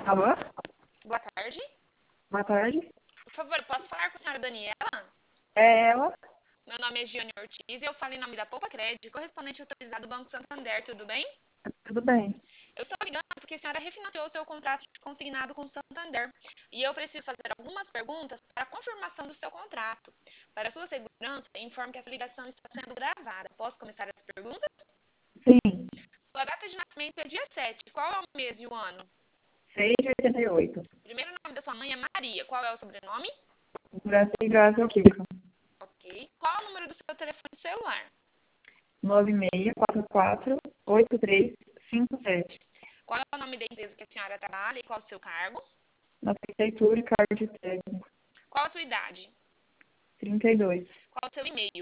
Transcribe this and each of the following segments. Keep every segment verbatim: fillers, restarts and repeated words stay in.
Alô? Boa tarde. Boa tarde. Por favor, posso falar com a senhora Daniela? É ela? Meu nome é Giane Ortiz e eu falo em nome da Poupa Crédito, correspondente autorizado do Banco Santander, tudo bem? Tudo bem. Eu estou ligando porque a senhora refinanciou o seu contrato de consignado com o Santander e eu preciso fazer algumas perguntas para a confirmação do seu contrato. Para sua segurança, informe que essa ligação está sendo gravada. Posso começar as perguntas? Sim. Sua data de nascimento é dia sete. Qual é o mês e o ano? seis de oitenta e oito. Primeiro nome da sua mãe é Maria. Qual é o sobrenome? Graça e Graça Kiko. Ok. Qual é o número do seu telefone celular? nove seis quatro quatro oito três cinco sete. Qual é o nome da empresa que a senhora trabalha e qual é o seu cargo? Na prefeitura e cargo de técnico. Qual a sua idade? trinta e dois. Qual é o seu e-mail?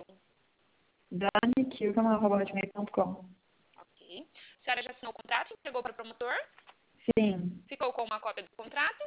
dani kilton arroba hotmail ponto com. Ok. A senhora já assinou o contrato e entregou para o promotor? Sim. Ficou com uma cópia do contrato?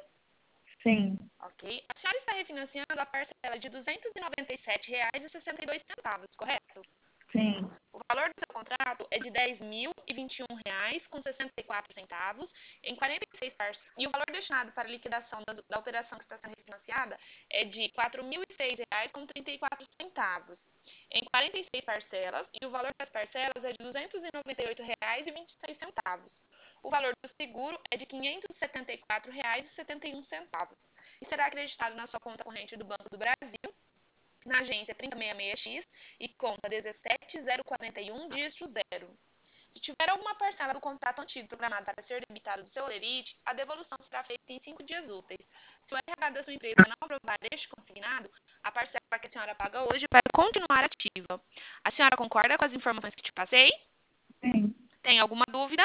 Sim. Ok. A senhora está refinanciando a parcela de duzentos e noventa e sete reais e sessenta e dois centavos, correto? Sim. O valor do seu contrato é de dez mil e vinte e um reais com sessenta e quatro centavos em quarenta e seis parcelas. E o valor destinado para a liquidação da, da operação que está sendo refinanciada é de quatro mil e seis reais com trinta e quatro centavos em quarenta e seis parcelas. E o valor das parcelas é de duzentos e noventa e oito reais e vinte e seis centavos. O valor do seguro é de quinhentos e setenta e quatro reais e setenta e um centavos. E será acreditado na sua conta corrente do Banco do Brasil, na agência trinta e seis sessenta e seis X e conta dezessete zero quarenta e um, dígito zero. Se tiver alguma parcela do contrato antigo programado para ser debitado do seu lerite, a devolução será feita em cinco dias úteis. Se o R H da sua empresa não aprovar este consignado, a parcela que a senhora paga hoje vai continuar ativa. A senhora concorda com as informações que te passei? Sim. Tem alguma dúvida?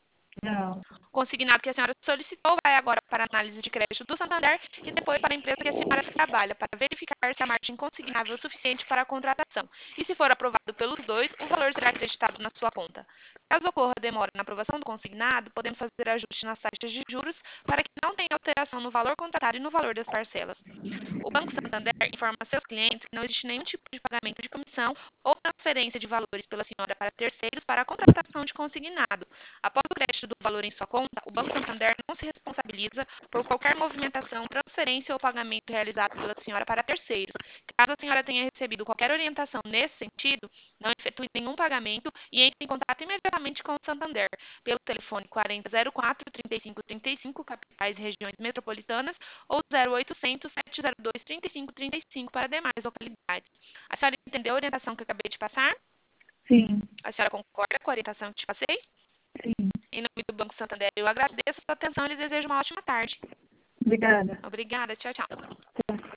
Não. O consignado que a senhora solicitou vai agora para a análise de crédito do Santander e depois para a empresa que a senhora trabalha, para verificar se a margem consignável é o suficiente para a contratação. E se for aprovado pelos dois, o valor será acreditado na sua conta. Caso ocorra demora na aprovação do consignado, podemos fazer ajuste nas taxas de juros para que não tenha alteração no valor contratado e no valor das parcelas. O Banco Santander informa a seus clientes que não existe nenhum tipo de pagamento de comissão ou transferência de valores pela senhora para terceiros para a contratação de consignado. Após o crédito do valor em sua conta, o Banco Santander não se responsabiliza por qualquer movimentação, transferência ou pagamento realizado pela senhora para terceiros. Caso a senhora tenha recebido qualquer orientação nesse sentido, não efetue nenhum pagamento e entre em contato imediatamente com o Santander pelo telefone quarenta zero quatro, trinta e cinco trinta e cinco, capitais e regiões metropolitanas, ou zero oitocentos, sete zero dois, trinta e cinco trinta e cinco para demais localidades. A senhora entendeu a orientação que eu acabei de passar? Sim. A senhora concorda com a orientação que te passei? Sim. Em nome do Banco Santander, eu agradeço a sua atenção e lhe desejo uma ótima tarde. Obrigada. Obrigada, tchau, tchau. Tchau.